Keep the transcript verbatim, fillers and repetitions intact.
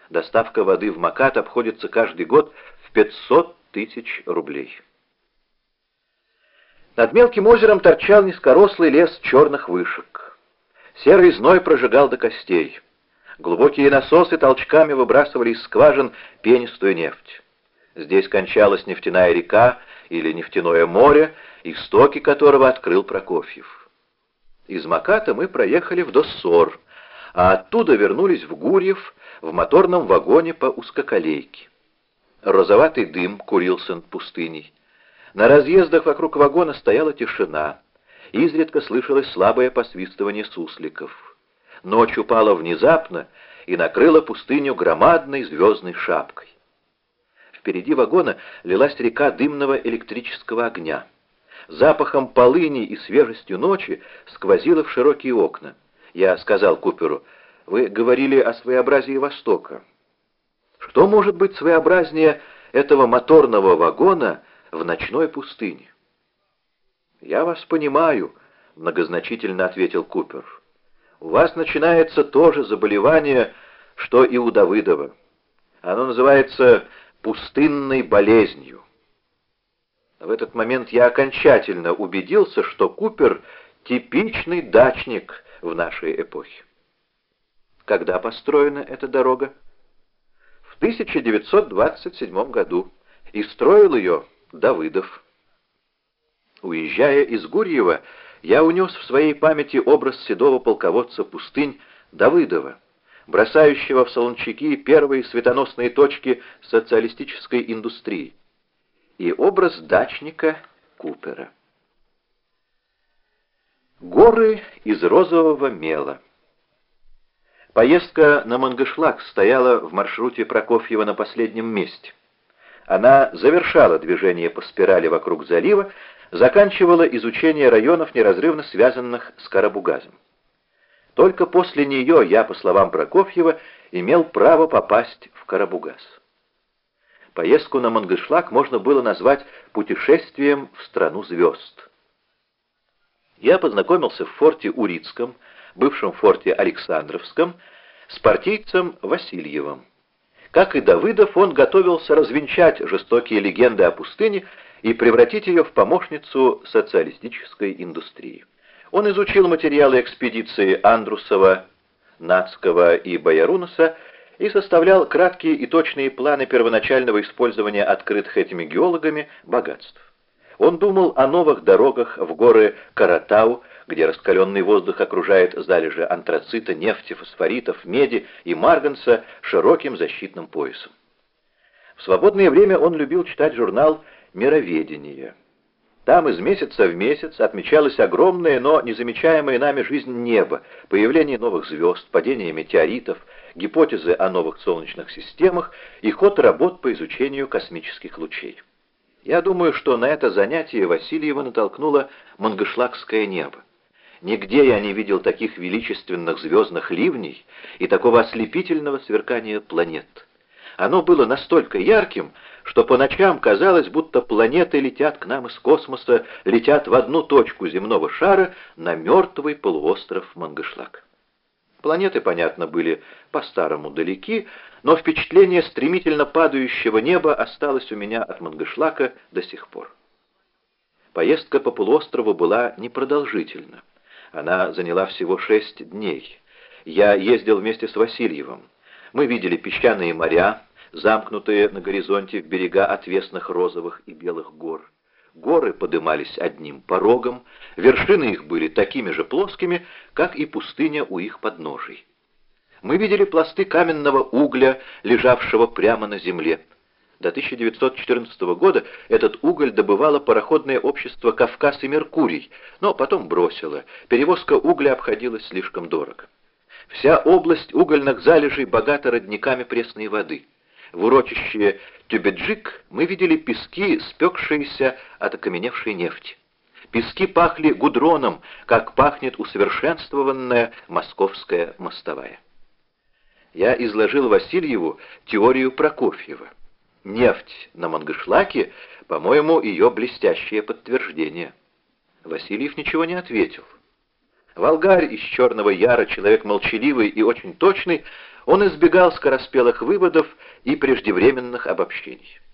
Доставка воды в Макат обходится каждый год в пятьсот тысяч рублей. Над мелким озером торчал низкорослый лес черных вышек. Серый зной прожигал до костей. Глубокие насосы толчками выбрасывали из скважин пенистую нефть. Здесь кончалась нефтяная река или нефтяное море, истоки которого открыл Прокофьев. Из Маката мы проехали в Доссор, а оттуда вернулись в Гурьев в моторном вагоне по узкоколейке. Розоватый дым курился над пустыней. На разъездах вокруг вагона стояла тишина. Изредка слышалось слабое посвистывание сусликов. Ночь упала внезапно и накрыла пустыню громадной звездной шапкой. Впереди вагона лилась река дымного электрического огня. Запахом полыни и свежестью ночи сквозило в широкие окна. Я сказал Куперу: «Вы говорили о своеобразии Востока. Что может быть своеобразнее этого моторного вагона в ночной пустыне?» «Я вас понимаю», — многозначительно ответил Купер. «У вас начинается то же заболевание, что и у Давыдова. Оно называется пустынной болезнью». В этот момент я окончательно убедился, что Купер — типичный дачник в нашей эпохе. Когда построена эта дорога? В тысяча девятьсот двадцать седьмом году, и строил ее Давыдов. Уезжая из Гурьева, я унес в своей памяти образ седого полководца пустынь Давыдова, бросающего в Солончаки первые светоносные точки социалистической индустрии, и образ дачника Купера. Горы из розового мела. Поездка на Мангышлак стояла в маршруте Прокофьева на последнем месте. Она завершала движение по спирали вокруг залива, заканчивала изучение районов, неразрывно связанных с Карабугазом. Только после нее я, по словам Прокофьева, имел право попасть в Карабугаз. Поездку на Мангышлак можно было назвать путешествием в страну звезд. Я познакомился в форте Урицком, бывшем форте Александровском, с партийцем Васильевым. Как и Давыдов, он готовился развенчать жестокие легенды о пустыне и превратить ее в помощницу социалистической индустрии. Он изучил материалы экспедиции Андрусова, Нацкого и Боярунаса и составлял краткие и точные планы первоначального использования открытых этими геологами богатств. Он думал о новых дорогах в горы Каратау, где раскаленный воздух окружает залежи антрацита, нефти, фосфоритов, меди и марганца широким защитным поясом. В свободное время он любил читать журнал «Мироведение». Там из месяца в месяц отмечалась огромная, но незамечаемая нами жизнь неба, появление новых звезд, падение метеоритов, гипотезы о новых солнечных системах и ход работ по изучению космических лучей. Я думаю, что на это занятие Васильева натолкнуло Мангышлакское небо. Нигде я не видел таких величественных звездных ливней и такого ослепительного сверкания планет. Оно было настолько ярким, что по ночам казалось, будто планеты летят к нам из космоса, летят в одну точку земного шара на мертвый полуостров Мангышлак. Планеты, понятно, были по-старому далеки, но впечатление стремительно падающего неба осталось у меня от Мангышлака до сих пор. Поездка по полуострову была непродолжительна. Она заняла всего шесть дней. Я ездил вместе с Васильевым. Мы видели песчаные моря, замкнутые на горизонте в берега отвесных розовых и белых гор. Горы подымались одним порогом, вершины их были такими же плоскими, как и пустыня у их подножий. Мы видели пласты каменного угля, лежавшего прямо на земле. До тысяча девятьсот четырнадцатого года этот уголь добывало пароходное общество «Кавказ и Меркурий», но потом бросило. Перевозка угля обходилась слишком дорого. Вся область угольных залежей богата родниками пресной воды. В урочище Тюбеджик мы видели пески, спекшиеся от окаменевшей нефти. Пески пахли гудроном, как пахнет усовершенствованная московская мостовая. Я изложил Васильеву теорию Прокофьева. Нефть на Мангышлаке, по-моему, ее блестящее подтверждение. Васильев ничего не ответил. Волгарь из Черного Яра, человек молчаливый и очень точный, он избегал скороспелых выводов и преждевременных обобщений.